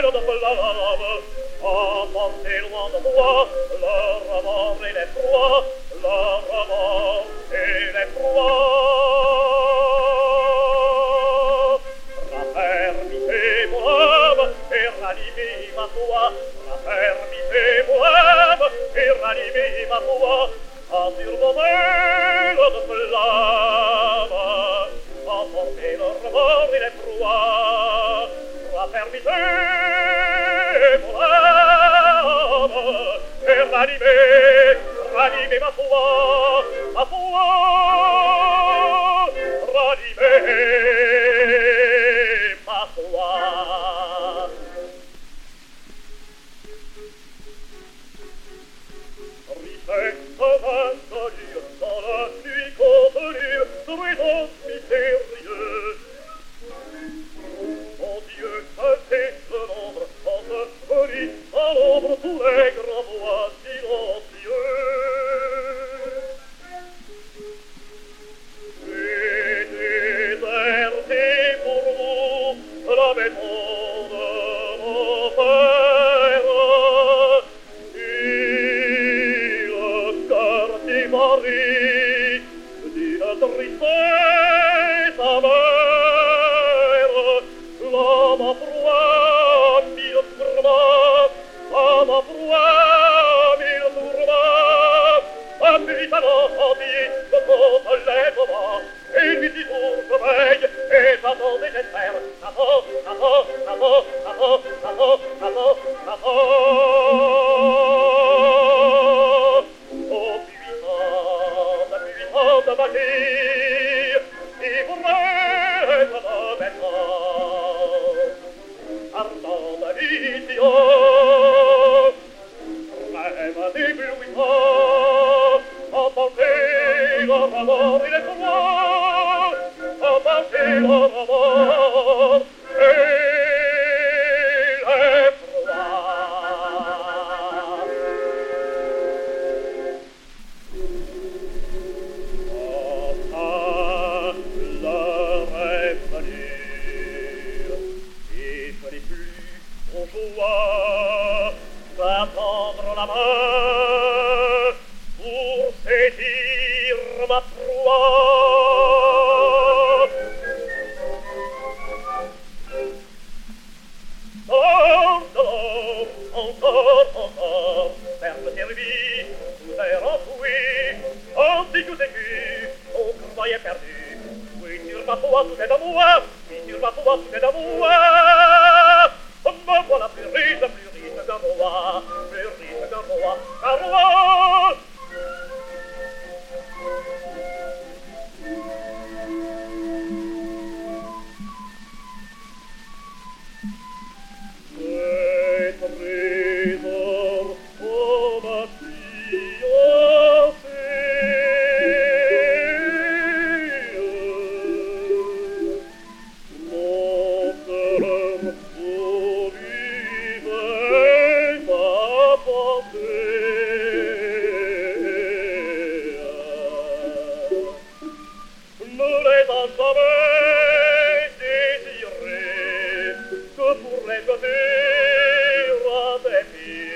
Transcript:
de flamme, emporté loin de moi, le remords et l'effroi, le remords et l'effroi. Raffermissez mon âme et ranimez ma foi, raffermissez mon âme et ranimez ma foi, à surmonter de flamme, emporté le remords et l'effroi. Raffermissez mon âme et ranimez ma foi, ranimez ma foi. Risette d'inconnu dans la nuit contenue, bruit mystérieux. Mon Dieu, c'est le nombre, en ce bruit, à l'ombre, tous les grands bois silencieux. Et désertez pour vous la maison de mon père, et le quartier Paris d'une tristesse amère. L'homme froid, mille tourments, l'homme froid, mille tourments, appuie ta entier de contre les moments, et lui dit pour je veille, et j'attends et j'espère, j'attends, j'attends, j'attends, j'attends, j'attends, j'attends, j'attends. Oh puissante magie, qui pourrait me mettre ardente vision, rêve d'éblouissant, emportez le remords et l'effroi, emportez le remords et l'effroi. Enfin, l'heure est venue, et je n'ai plus mon joie d'attendre la main pour saisir ma proie. Encore, verbe servi, tout est enfoui, antique ou sécu, on croyait perdu. Oui, sur ma foi, tout est à moi, oui, sur ma foi, tout est à moi. Me voilà plus riche qu'un roi, plus riche qu'un roi, qu'un roi. Trésor, oh ma fiancée, mon cœur, oh vivait ma pensée. Ne les a jamais désirés que pour les côtés à des filles.